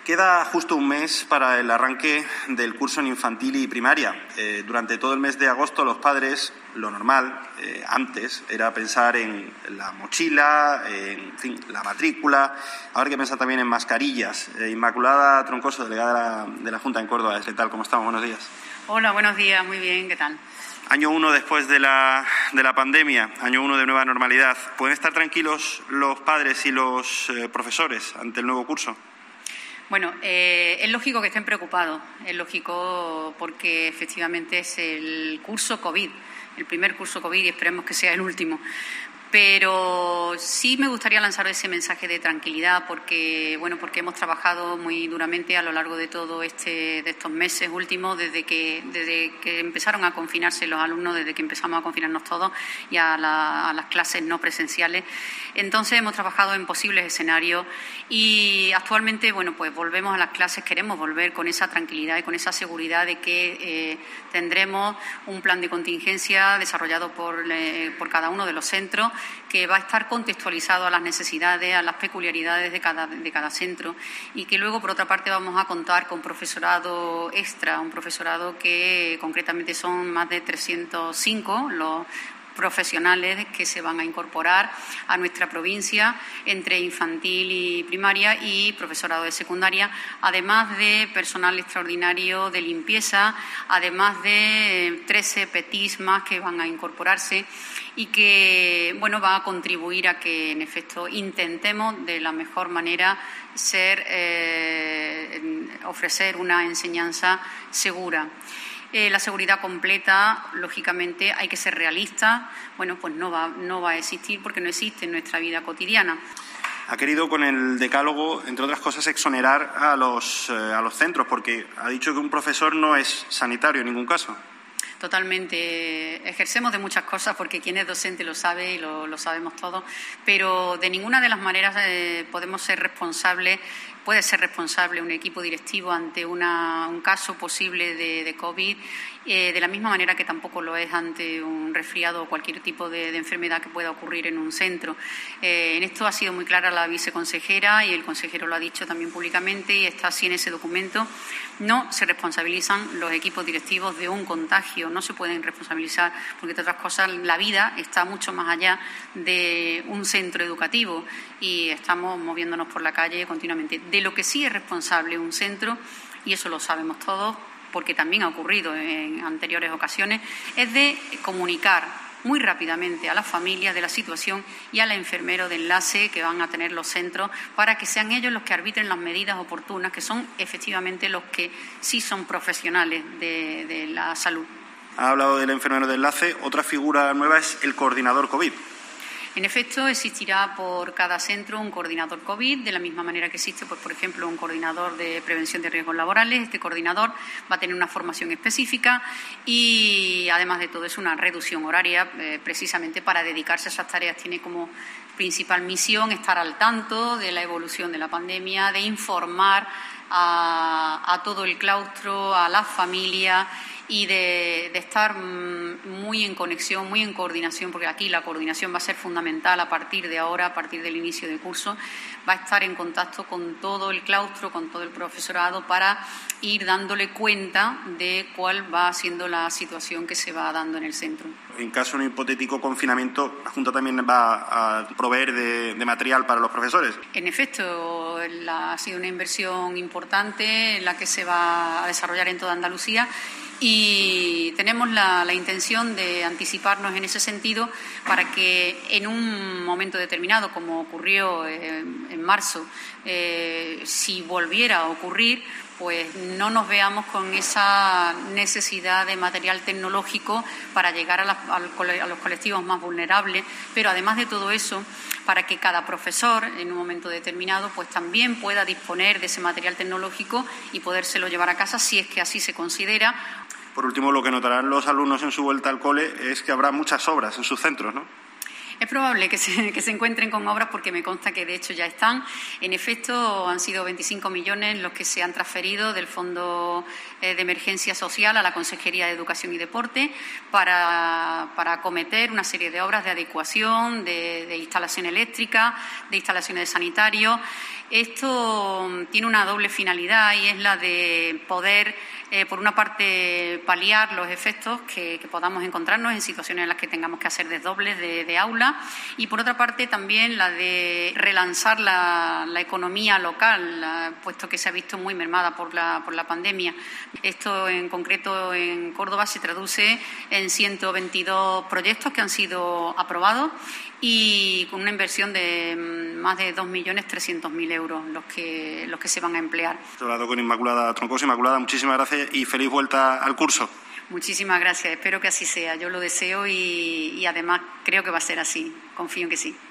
Queda justo un mes para el arranque del curso en infantil y primaria. Durante todo el mes de agosto los padres, lo normal, antes, era pensar en la mochila, en fin, la matrícula. Ahora hay que pensar también en mascarillas. Inmaculada Troncoso, delegada de la Junta en Córdoba. ¿Qué tal? ¿Cómo estamos? Buenos días. Hola, buenos días. Muy bien. ¿Qué tal? Año 1 después de la pandemia, año 1 de nueva normalidad. ¿Pueden estar tranquilos los padres y los profesores ante el nuevo curso? Bueno, es lógico que estén preocupados, es lógico porque efectivamente es el curso COVID, el primer curso COVID y esperemos que sea el último. Pero sí me gustaría lanzar ese mensaje de tranquilidad porque hemos trabajado muy duramente a lo largo de todo de estos meses últimos, desde que empezaron a confinarse los alumnos, desde que empezamos a confinarnos todos y a las clases no presenciales. Entonces hemos trabajado en posibles escenarios y actualmente, pues volvemos a las clases, queremos volver con esa tranquilidad y con esa seguridad de que tendremos un plan de contingencia desarrollado por cada uno de los centros, que va a estar contextualizado a las necesidades, a las peculiaridades de cada centro y que luego, por otra parte, vamos a contar con profesorado extra, un profesorado que concretamente son más de 305 los profesionales que se van a incorporar a nuestra provincia entre infantil y primaria y profesorado de secundaria, además de personal extraordinario de limpieza, además de 13 PETIs más que van a incorporarse y que va a contribuir a que, en efecto, intentemos de la mejor manera ofrecer una enseñanza segura. La seguridad completa, lógicamente, hay que ser realista. Pues no va a existir porque no existe en nuestra vida cotidiana. Ha querido con el decálogo, entre otras cosas, exonerar a los centros, porque ha dicho que un profesor no es sanitario en ningún caso. Totalmente. Ejercemos de muchas cosas porque quien es docente lo sabe y lo sabemos todos, pero de ninguna de las maneras puede ser responsable un equipo directivo ante un caso posible de COVID, de la misma manera que tampoco lo es ante un resfriado o cualquier tipo de enfermedad que pueda ocurrir en un centro. En esto ha sido muy clara la viceconsejera y el consejero lo ha dicho también públicamente y está así en ese documento. No se responsabilizan los equipos directivos de un contagio, no se pueden responsabilizar porque, entre otras cosas, la vida está mucho más allá de un centro educativo y estamos moviéndonos por la calle continuamente. De lo que sí es responsable un centro, y eso lo sabemos todos porque también ha ocurrido en anteriores ocasiones, es de comunicar muy rápidamente a las familias de la situación y al enfermero de enlace que van a tener los centros para que sean ellos los que arbitren las medidas oportunas, que son efectivamente los que sí son profesionales de la salud. Ha hablado del enfermero de enlace. Otra figura nueva es el coordinador COVID. En efecto, existirá por cada centro un coordinador COVID, de la misma manera que existe, por ejemplo, un coordinador de prevención de riesgos laborales. Este coordinador va a tener una formación específica y, además de todo, es una reducción horaria precisamente para dedicarse a esas tareas. Tiene como principal misión estar al tanto de la evolución de la pandemia, de informar a todo el claustro, a las familias y de estar muy en conexión, muy en coordinación, porque aquí la coordinación va a ser fundamental a partir de ahora, a partir del inicio del curso. Va a estar en contacto con todo el claustro, con todo el profesorado, para ir dándole cuenta de cuál va siendo la situación que se va dando en el centro. En caso de un hipotético confinamiento, ¿la Junta también va a proveer de material para los profesores? En efecto, ha sido una inversión importante en la que se va a desarrollar en toda Andalucía y tenemos la intención de anticiparnos en ese sentido para que en un momento determinado, como ocurrió en marzo, si volviera a ocurrir, pues no nos veamos con esa necesidad de material tecnológico para llegar a los colectivos más vulnerables, pero además de todo eso, para que cada profesor en un momento determinado pues también pueda disponer de ese material tecnológico y podérselo llevar a casa si es que así se considera. Por último, lo que notarán los alumnos en su vuelta al cole es que habrá muchas obras en sus centros, ¿no? Es probable que se encuentren con obras porque me consta que de hecho ya están. En efecto, han sido 25 millones los que se han transferido del Fondo de Emergencia Social a la Consejería de Educación y Deporte para acometer una serie de obras de adecuación, de instalación eléctrica, de instalaciones de sanitarios. Esto tiene una doble finalidad y es la de poder, por una parte, paliar los efectos que podamos encontrarnos en situaciones en las que tengamos que hacer desdobles de aula y, por otra parte, también la de relanzar la economía local, puesto que se ha visto muy mermada por la pandemia. Esto, en concreto, en Córdoba se traduce en 122 proyectos que han sido aprobados y con una inversión de más de 2.300.000 euros los que se van a emplear. He hablado con Inmaculada Troncoso. Inmaculada, muchísimas gracias y feliz vuelta al curso. Muchísimas gracias. Espero que así sea. Yo lo deseo y además creo que va a ser así. Confío en que sí.